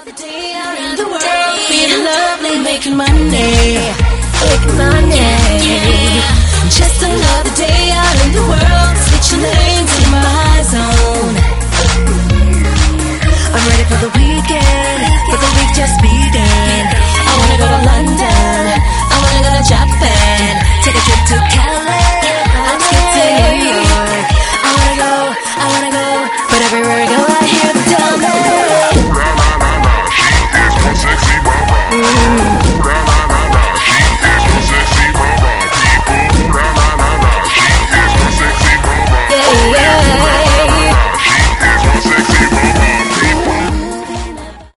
around the world, being lovely, making money, just enough.